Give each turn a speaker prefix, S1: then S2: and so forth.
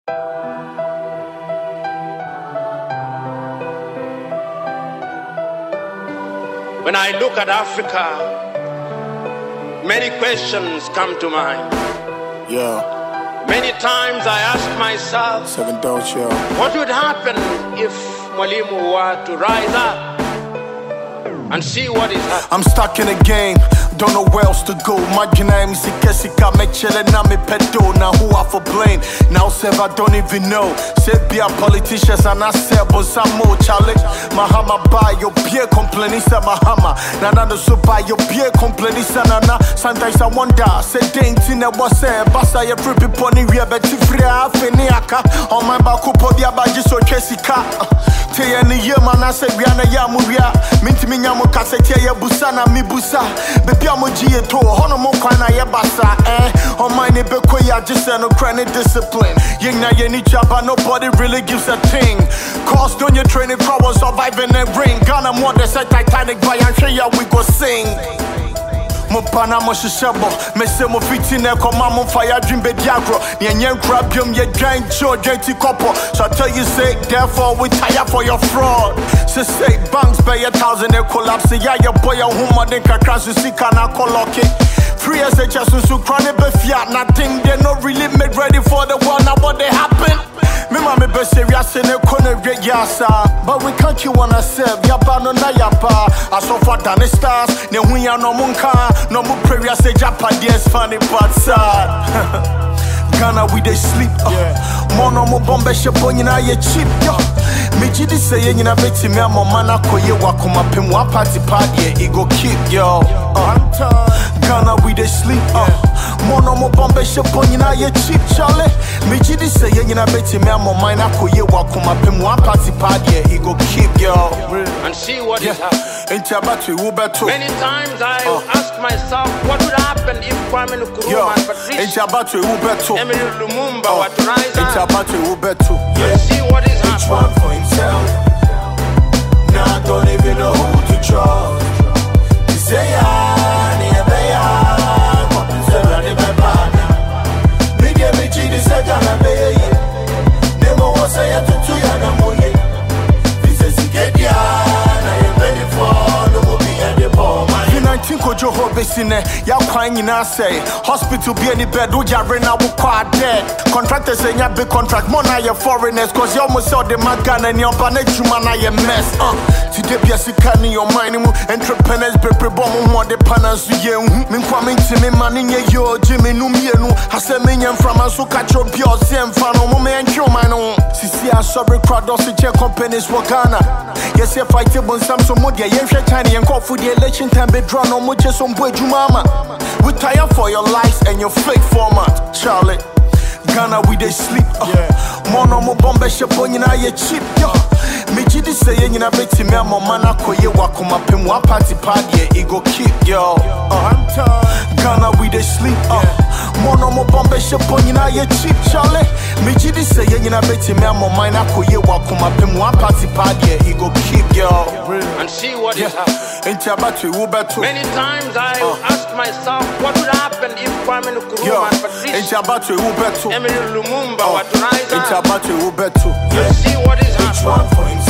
S1: When I look at Africa, many questions come to mind.
S2: Yeah.
S1: Many times I ask myself, what would happen if Mwalimu were to rise up and see what is happening?
S2: I'm stuck in a game, don't know where else to go. My name is Ikesika, me chillin' na me pedo. Now who I for blame? Now Sev, I don't even know. Say be a politicians and I say but some more challenge. Mahama buy your beer complaining sa Mahama. Nana so buy your beer complaining sa Nana. Sometimes I wonder, say dang tina was say basa ya free pony we bet free afeniaka. On my back up the abaji so Jessica. Tey any year man I say we ana ya muria. Minti mi nyamo kasete ya busana mi busa. Baby I'm a to hono mo kwana ya basa on my neighbor ya just no chronic discipline. Yang na ye ni jaba nobody really gives a thing. Cost on your training power surviving the ring. Ghana more than say Titanic by and show ya we go sing. Mo pana mo shishabo, me se mo fitine koma mo fire dream be diagro. Nyen crab yum ye giant show JT couple. So I tell you say therefore we tire for your fraud. So say banks pay 1,000 they collapse. Yeah your boy a woman then kakra so see kana coloque. 3 years they just so chronic be fiat. Nothing they not really made ready for the world. Now what they happen? Me mama be serious in a corner great yasa. But we can't you wanna serve yaba no na yapa. I saw for Danny stars, ne hunya no munka. No more prayer say Japan, yes, funny but sad. Ghana we they sleep. Mono mo bombe shepon na ye cheap. Me jidi say ye na beti me mo mana koye wakuma pem wa party e go keep yo. Ghana we they sleep. Mono mo bombe shepon na ye cheap Charlie. Me jidi say ye na beti me mo mana koye wakuma pem wa party e go keep yo.
S1: And see what is happening.
S2: Many
S1: times I ask myself, what would happen if Kwame Nkrumah and Patrice Emery Lumumba were to rise up?
S2: And
S1: see what is happening.
S2: Each one for himself. Now I don't even know who to trust. He say, Kojo Hobesine, ya crying in say hospital be any bed, do ya rena will quite dead. Contractors say ya big contract, more now your foreigners, cause you almost saw the man and your planet human I mess. Today be a sick in your mind, entrepreneurs be bomb more the panels to you. Min coming to me man in your Jimmy Numienu. I say minion from us who catch your pure same fan on moment and my own. See, I saw the crowd also check companies for Ghana. Yes, if I tell some modia, yes, tiny and call for the election time be drawn on much as some boy mama. We tire for your lies and your fake format, Charlie. Ghana we they sleep. Mono mo bombe shepon na ye cheap yo. Me jidi say ye na beti me mo mana koye wakuma pem wa party e go keep yo. Ghana we they sleep. Mono mo bombe shepon na ye cheap Charlie. Me jidi say ye na beti me mo mana koye wakuma pem wa party e go keep yo.
S1: And see what is happening.
S2: Many
S1: times I ask myself, what would happen if Kwame Nkrumah and Patrice Emery Lumumba were to rise up?
S2: And see what is happening.